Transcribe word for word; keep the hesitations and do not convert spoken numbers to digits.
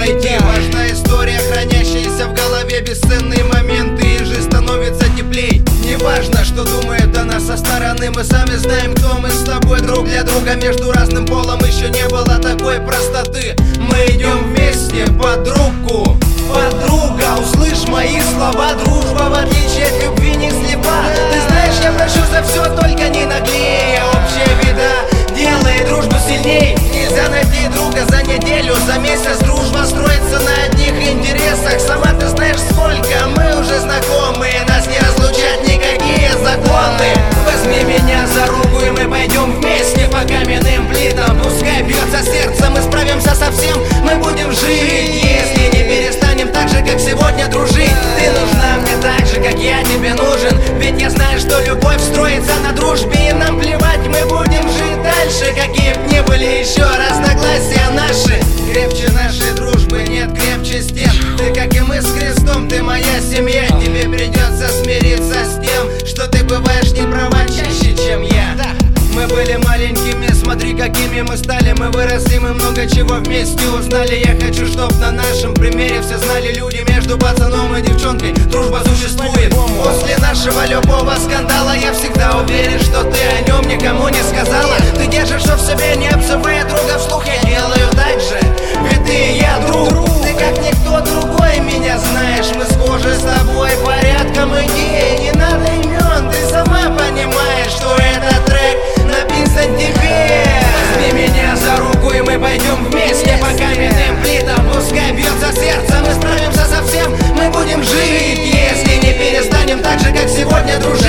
пройти. Важна история, хранящаяся в голове, бесценные моменты, и жизнь становится теплей. Не важно, что думают о нас со стороны, мы сами знаем, кто мы с тобой. Друг для друга между разным полом еще не было такой простоты. Мы идем вместе под руку. Подруга, услышь мои слова, дружба в отличие от любви не слепа. Ты знаешь, я прощу за все, только не наглей. Общая беда делает дружбу сильней. Нельзя найти друга за неделю, за месяц. Дружба строится на одних интересах. Сама ты знаешь, сколько мы уже знакомы, нас не разлучат никакие законы. Возьми меня за руку, и мы пойдем вместе по каменным плитам. Пускай бьется сердце, мы справимся со всем, мы будем жить, если не перестанем так же, как сегодня, дружить. Ты нужна мне так же, как я тебе нужен, ведь я знаю, что любовь строится на дружбе. И нам плевать, мы будем жить дальше, какие б ни были еще разногласия наши. Крепче нашей дружбы нет крепче стен. Ты, как и мы с Христом, ты моя семья. Тебе придется смириться с тем, что ты бываешь не права чаще, чем я. Мы были маленькими, смотри, какими мы стали. Мы выросли, мы много чего вместе узнали. Я хочу, чтоб на нашем примере все знали люди, между пацаном и девчонкой дружба существует. После нашего любого скандала я всегда уверен, что ты о нем никому не сказала. Ты держишь все в себе, не обзывая друга вслух. Я делаю так же, ведь ты и я друг. Ты как никто другой меня знаешь. Мы схожи с тобой порядком идей. Не надо имен, ты сама понимаешь, что этот трек написан тебе. Возьми меня за руку, и мы пойдем вместе по каменным плитам. Пускай бьется сердце, мы справимся со всем, мы будем жить, если не перестанем так же, как сегодня, дружить.